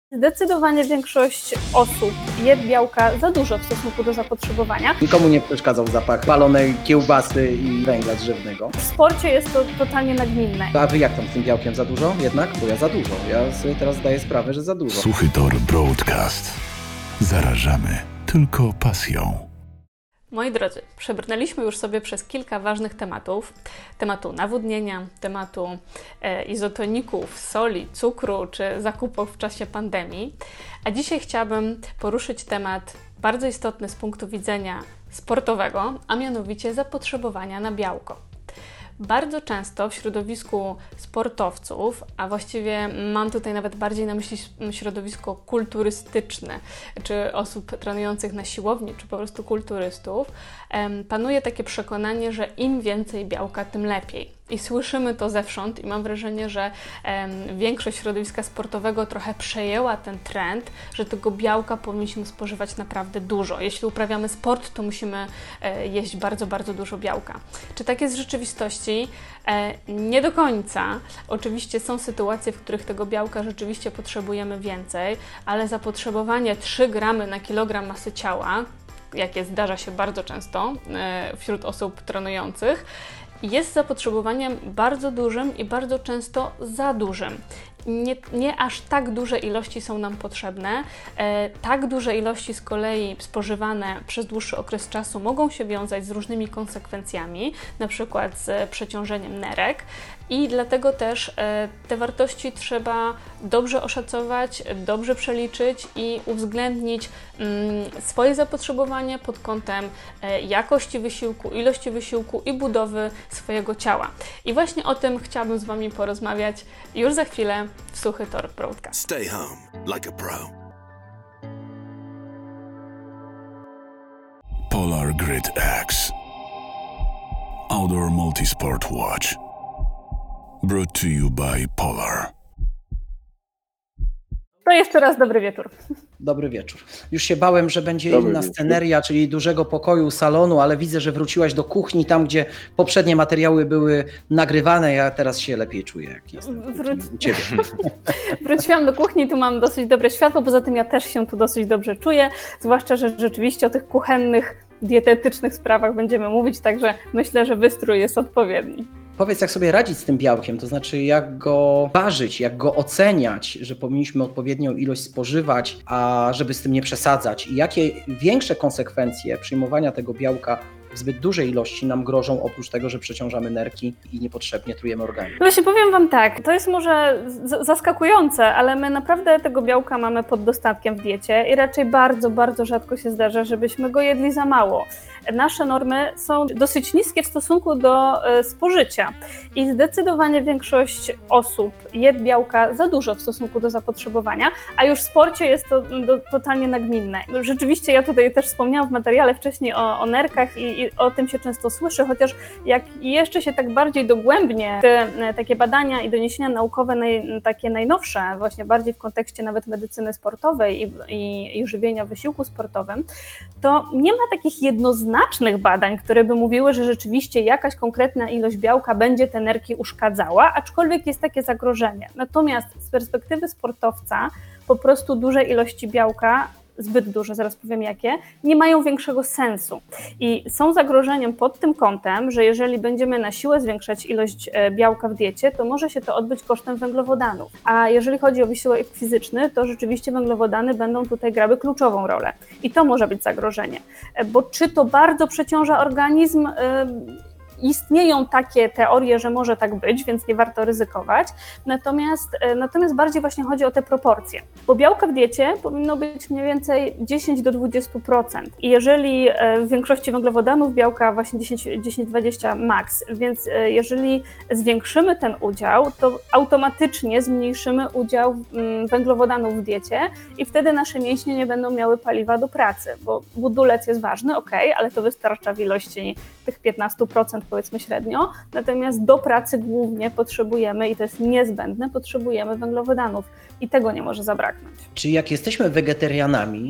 Zdecydowanie większość osób je białka za dużo w stosunku do zapotrzebowania. Nikomu nie przeszkadzał zapach palonej kiełbasy i węgla drzewnego. W sporcie jest to totalnie nagminne. A wy jak tam z tym białkiem, za dużo jednak? Bo ja za dużo. Ja sobie teraz zdaję sprawę, że za dużo. Suchy Tor Broadcast. Zarażamy tylko pasją. Moi drodzy, przebrnęliśmy już sobie przez kilka ważnych tematów. Tematu nawodnienia, tematu izotoników, soli, cukru czy zakupów w czasie pandemii. A dzisiaj chciałabym poruszyć temat bardzo istotny z punktu widzenia sportowego, a mianowicie zapotrzebowania na białko. Bardzo często w środowisku sportowców, a właściwie mam tutaj nawet bardziej na myśli środowisko kulturystyczne, czy osób trenujących na siłowni, czy po prostu kulturystów, panuje takie przekonanie, że im więcej białka, tym lepiej. I słyszymy to zewsząd i mam wrażenie, że większość środowiska sportowego trochę przejęła ten trend, że tego białka powinniśmy spożywać naprawdę dużo. Jeśli uprawiamy sport, to musimy jeść bardzo, bardzo dużo białka. Czy tak jest w rzeczywistości? Nie do końca. Oczywiście są sytuacje, w których tego białka rzeczywiście potrzebujemy więcej, ale zapotrzebowanie 3 gramy na kilogram masy ciała, jakie zdarza się bardzo często wśród osób trenujących, jest zapotrzebowaniem bardzo dużym i bardzo często za dużym. Nie aż tak duże ilości są nam potrzebne. Tak duże ilości z kolei spożywane przez dłuższy okres czasu mogą się wiązać z różnymi konsekwencjami, na przykład z przeciążeniem nerek. I dlatego też te wartości trzeba dobrze oszacować, dobrze przeliczyć i uwzględnić swoje zapotrzebowanie pod kątem jakości wysiłku, ilości wysiłku i budowy swojego ciała. I właśnie o tym chciałabym z Wami porozmawiać już za chwilę w Suchy Tor Broadcast. Stay home like a pro. Polar Grid X Outdoor Multisport Watch. Brought to you by Polar. To jeszcze raz dobry wieczór. Dobry wieczór. Już się bałem, że będzie inna sceneria, czyli dużego pokoju, salonu, ale widzę, że wróciłaś do kuchni, tam gdzie poprzednie materiały były nagrywane. Ja teraz się lepiej czuję, jak jestem u Ciebie. Wróciłam do kuchni, tu mam dosyć dobre światło, poza tym ja też się tu dosyć dobrze czuję, zwłaszcza, że rzeczywiście o tych kuchennych, dietetycznych sprawach będziemy mówić, także myślę, że wystrój jest odpowiedni. Powiedz, jak sobie radzić z tym białkiem, to znaczy jak go ważyć, jak go oceniać, że powinniśmy odpowiednią ilość spożywać, a żeby z tym nie przesadzać i jakie większe konsekwencje przyjmowania tego białka w zbyt dużej ilości nam grożą, oprócz tego, że przeciążamy nerki i niepotrzebnie trujemy organizm. Właśnie powiem Wam tak, to jest może zaskakujące, ale my naprawdę tego białka mamy pod dostatkiem w diecie i raczej bardzo, bardzo rzadko się zdarza, żebyśmy go jedli za mało. Nasze normy są dosyć niskie w stosunku do spożycia i zdecydowanie większość osób je białka za dużo w stosunku do zapotrzebowania, a już w sporcie jest to totalnie nagminne. Rzeczywiście ja tutaj też wspomniałam w materiale wcześniej o nerkach i o tym się często słyszy, chociaż jak jeszcze się tak bardziej dogłębnie te takie badania i doniesienia naukowe, takie najnowsze, właśnie bardziej w kontekście nawet medycyny sportowej i żywienia w wysiłku sportowym, to nie ma takich jednoznacznych badań, które by mówiły, że rzeczywiście jakaś konkretna ilość białka będzie te nerki uszkadzała, aczkolwiek jest takie zagrożenie. Natomiast z perspektywy sportowca po prostu duże ilości białka, zbyt duże, zaraz powiem jakie, nie mają większego sensu. I są zagrożeniem pod tym kątem, że jeżeli będziemy na siłę zwiększać ilość białka w diecie, to może się to odbyć kosztem węglowodanów. A jeżeli chodzi o wysiłek fizyczny, to rzeczywiście węglowodany będą tutaj grały kluczową rolę. I to może być zagrożenie. Bo czy to bardzo przeciąża organizm? Istnieją takie teorie, że może tak być, więc nie warto ryzykować. Natomiast bardziej właśnie chodzi o te proporcje. Bo białka w diecie powinno być mniej więcej 10 do 20%. I jeżeli w większości węglowodanów białka właśnie 10-20 max, więc jeżeli zwiększymy ten udział, to automatycznie zmniejszymy udział węglowodanów w diecie i wtedy nasze mięśnie nie będą miały paliwa do pracy, bo budulec jest ważny, ale to wystarcza w ilości tych 15%, powiedzmy średnio, natomiast do pracy głównie potrzebujemy, i to jest niezbędne, potrzebujemy węglowodanów i tego nie może zabraknąć. Czyli jak jesteśmy wegetarianami,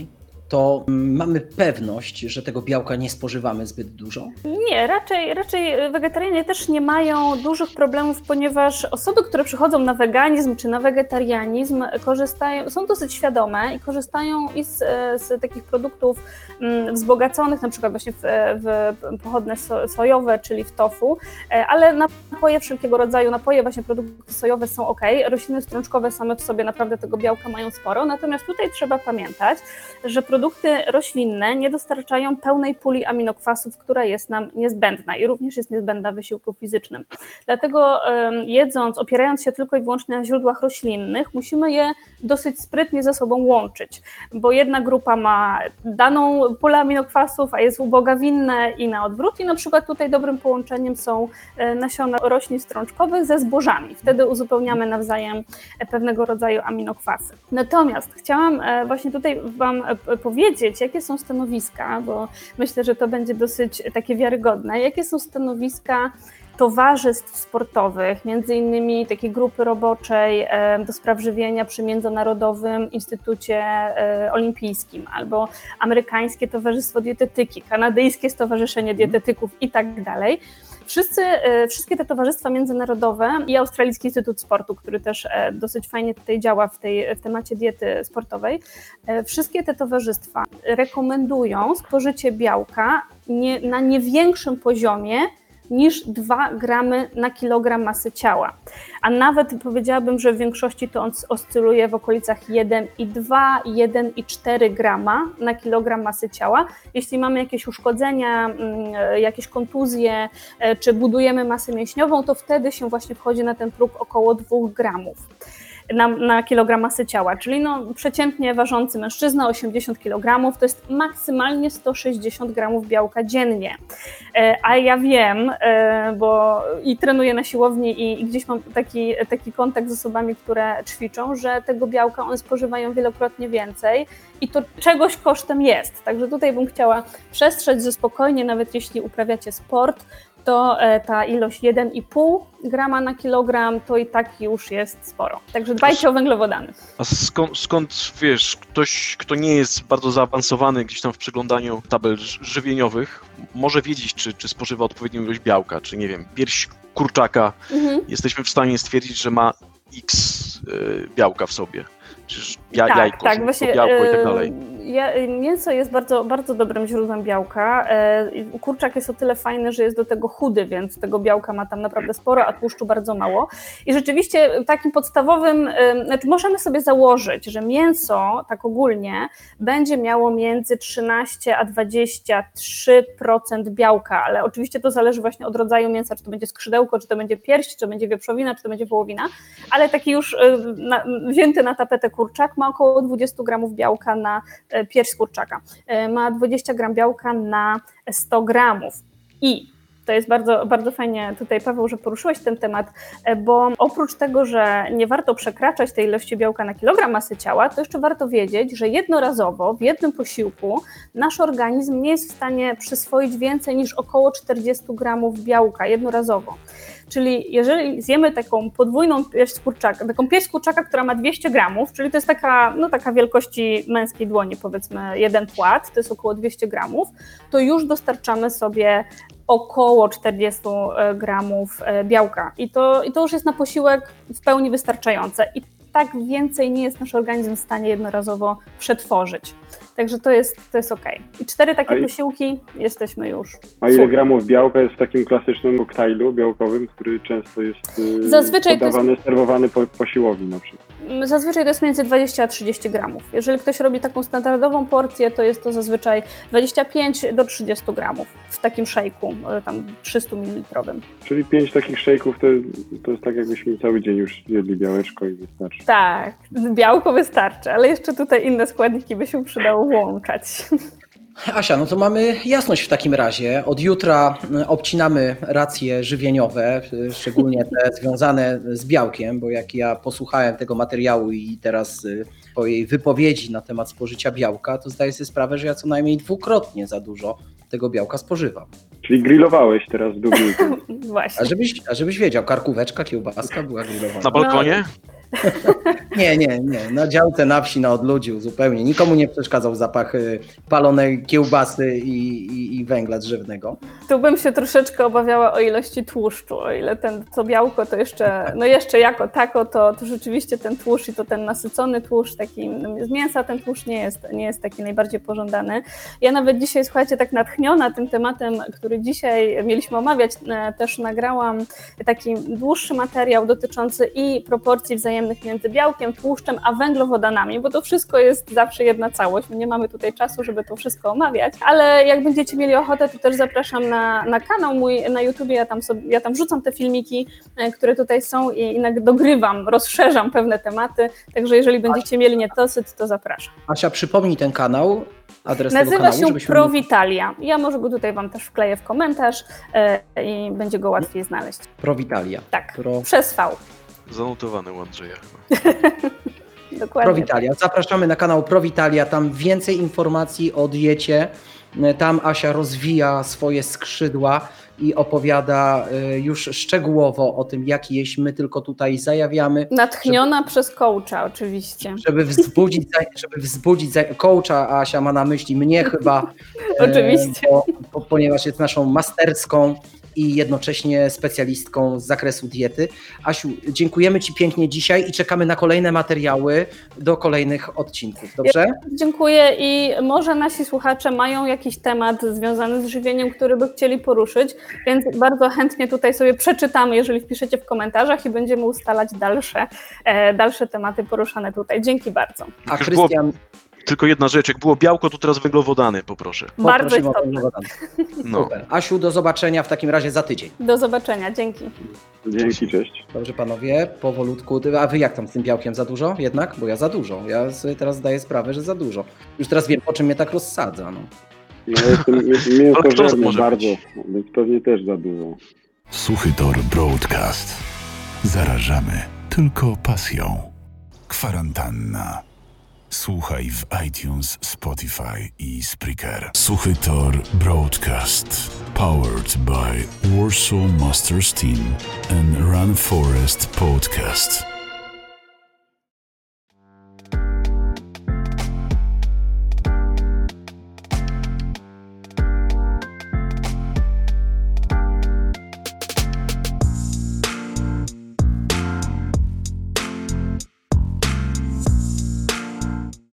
to mamy pewność, że tego białka nie spożywamy zbyt dużo? Nie, raczej wegetarianie też nie mają dużych problemów, ponieważ osoby, które przychodzą na weganizm czy na wegetarianizm, są dosyć świadome i korzystają i z takich produktów wzbogaconych, na przykład właśnie w pochodne sojowe, czyli w tofu, ale napoje wszelkiego rodzaju, właśnie produkty sojowe są ok, rośliny strączkowe same w sobie naprawdę tego białka mają sporo, natomiast tutaj trzeba pamiętać, że produkty roślinne nie dostarczają pełnej puli aminokwasów, która jest nam niezbędna i również jest niezbędna w wysiłku fizycznym. Dlatego opierając się tylko i wyłącznie na źródłach roślinnych, musimy je dosyć sprytnie ze sobą łączyć, bo jedna grupa ma daną pulę aminokwasów, a jest uboga w inne i na odwrót i na przykład tutaj dobrym połączeniem są nasiona roślin strączkowych ze zbożami. Wtedy uzupełniamy nawzajem pewnego rodzaju aminokwasy. Natomiast chciałam właśnie tutaj Wam powiedzieć, jakie są stanowiska, bo myślę, że to będzie dosyć takie wiarygodne, jakie są stanowiska towarzystw sportowych, między innymi takiej grupy roboczej do spraw żywienia przy Międzynarodowym Instytucie Olimpijskim, albo amerykańskie Towarzystwo Dietetyki, kanadyjskie Stowarzyszenie Dietetyków i tak dalej. Wszystkie te towarzystwa międzynarodowe i Australijski Instytut Sportu, który też dosyć fajnie tutaj działa w temacie diety sportowej, wszystkie te towarzystwa rekomendują spożycie białka na nie większym poziomie niż 2 gramy na kilogram masy ciała. A nawet powiedziałabym, że w większości to on oscyluje w okolicach 1,2, 1,4 grama na kilogram masy ciała. Jeśli mamy jakieś uszkodzenia, jakieś kontuzje, czy budujemy masę mięśniową, to wtedy się właśnie wchodzi na ten próg około 2 gramów. Na kilogram masy ciała, czyli przeciętnie ważący mężczyzna 80 kg to jest maksymalnie 160 gramów białka dziennie. A ja wiem, bo i trenuję na siłowni i gdzieś mam taki kontakt z osobami, które ćwiczą, że tego białka one spożywają wielokrotnie więcej i to czegoś kosztem jest. Także tutaj bym chciała przestrzec, że spokojnie, nawet jeśli uprawiacie sport, to ta ilość 1,5 grama na kilogram to i tak już jest sporo. Także dbajcie o węglowodany. A skąd wiesz, ktoś, kto nie jest bardzo zaawansowany gdzieś tam w przeglądaniu tabel żywieniowych, może wiedzieć, czy spożywa odpowiednią ilość białka, czy nie wiem, pierś kurczaka, jesteśmy w stanie stwierdzić, że ma X białka w sobie. Czyż jajko, właśnie, białko i tak dalej. Mięso jest bardzo, bardzo dobrym źródłem białka. Kurczak jest o tyle fajny, że jest do tego chudy, więc tego białka ma tam naprawdę sporo, a tłuszczu bardzo mało. I rzeczywiście takim podstawowym, możemy sobie założyć, że mięso tak ogólnie będzie miało między 13 a 23% białka, ale oczywiście to zależy właśnie od rodzaju mięsa, czy to będzie skrzydełko, czy to będzie pierś, czy to będzie wieprzowina, czy to będzie wołowina, ale taki już wzięty na tapetę kurczak ma około 20 gramów białka na pierś z kurczaka. Ma 20 gram białka na 100 gramów. I to jest bardzo, bardzo fajnie tutaj, Paweł, że poruszyłeś ten temat, bo oprócz tego, że nie warto przekraczać tej ilości białka na kilogram masy ciała, to jeszcze warto wiedzieć, że jednorazowo w jednym posiłku nasz organizm nie jest w stanie przyswoić więcej niż około 40 gramów białka jednorazowo. Czyli jeżeli zjemy taką podwójną pierś z kurczaka, która ma 200 gramów, czyli to jest taka wielkości męskiej dłoni, powiedzmy jeden płat, to jest około 200 gramów, to już dostarczamy sobie około 40 gramów białka. I to już jest na posiłek w pełni wystarczające. I tak więcej nie jest nasz organizm w stanie jednorazowo przetworzyć. Także to jest okej. I 4 takie posiłki jesteśmy już. A ile gramów białka jest w takim klasycznym koktajlu białkowym, który często jest podawany, serwowany po siłowni na przykład? Zazwyczaj to jest między 20 a 30 gramów. Jeżeli ktoś robi taką standardową porcję, to jest to zazwyczaj 25 do 30 gramów w takim szejku, tam 300 ml. Czyli 5 takich szejków to jest tak, jakbyśmy cały dzień już jedli białeczko i wystarczy. Tak, białko wystarczy, ale jeszcze tutaj inne składniki by się przydało włączać. Asia, no to mamy jasność w takim razie. Od jutra obcinamy racje żywieniowe, szczególnie te związane z białkiem, bo jak ja posłuchałem tego materiału i teraz twojej wypowiedzi na temat spożycia białka, to zdaję sobie sprawę, że ja co najmniej 2-krotnie za dużo tego białka spożywam. Czyli grillowałeś teraz w Dublinie. Właśnie. A żebyś wiedział, karkóweczka, kiełbaska była grillowana. Na balkonie? Nie. Na działce na wsi, na odludziu zupełnie. Nikomu nie przeszkadzał zapach palonej kiełbasy i węgla drzewnego. Tu bym się troszeczkę obawiała o ilości tłuszczu, o ile to białko to jeszcze jako tako, to rzeczywiście ten tłuszcz i to ten nasycony tłuszcz, taki z mięsa ten tłuszcz nie jest taki najbardziej pożądany. Ja nawet dzisiaj, słuchajcie, tak natchniona tym tematem, który dzisiaj mieliśmy omawiać, też nagrałam taki dłuższy materiał dotyczący i proporcji wzajemnych między białkiem, tłuszczem, a węglowodanami, bo to wszystko jest zawsze jedna całość. My nie mamy tutaj czasu, żeby to wszystko omawiać, ale jak będziecie mieli ochotę, to też zapraszam na kanał mój na YouTubie, ja tam wrzucam te filmiki, które tutaj są i dogrywam, rozszerzam pewne tematy, także jeżeli będziecie mieli niedosyt, to zapraszam. Asia, przypomnij ten kanał, adres Nazywa tego kanału. się Provitalia. Ja może go tutaj wam też wkleję w komentarz i będzie go łatwiej znaleźć. Provitalia. Tak, przez V. Zanotowane u Andrzeja chyba. Dokładnie. Provitalia. Zapraszamy na kanał Provitalia, tam więcej informacji o diecie. Tam Asia rozwija swoje skrzydła i opowiada już szczegółowo o tym, jak jeść. My tylko tutaj zajawiamy. Natchniona przez coacha oczywiście. Żeby wzbudzić coacha, Asia ma na myśli mnie chyba. Oczywiście. Ponieważ jest naszą masterską i jednocześnie specjalistką z zakresu diety. Asiu, dziękujemy Ci pięknie dzisiaj i czekamy na kolejne materiały do kolejnych odcinków, dobrze? Ja dziękuję i może nasi słuchacze mają jakiś temat związany z żywieniem, który by chcieli poruszyć, więc bardzo chętnie tutaj sobie przeczytamy, jeżeli wpiszecie w komentarzach i będziemy ustalać dalsze tematy poruszane tutaj. Dzięki bardzo. A Krystian... Tylko jedna rzecz, jak było białko, to teraz węglowodany, poproszę. Bardzo istotne. No. Super. Asiu, do zobaczenia w takim razie za tydzień. Do zobaczenia, dzięki. Dzięki, cześć. Dobrze panowie, powolutku. A wy jak tam z tym białkiem? Za dużo jednak? Bo ja za dużo. Ja sobie teraz zdaję sprawę, że za dużo. Już teraz wiem, po czym mnie tak rozsadza. No jestem mięsożerny bardzo, więc pewnie też za dużo. Suchy Tor Broadcast. Zarażamy tylko pasją. Kwarantanna. Słuchaj w iTunes, Spotify i Spreaker. Suchy Tor Broadcast. Powered by Warsaw Masters Team and Run Forest Podcast.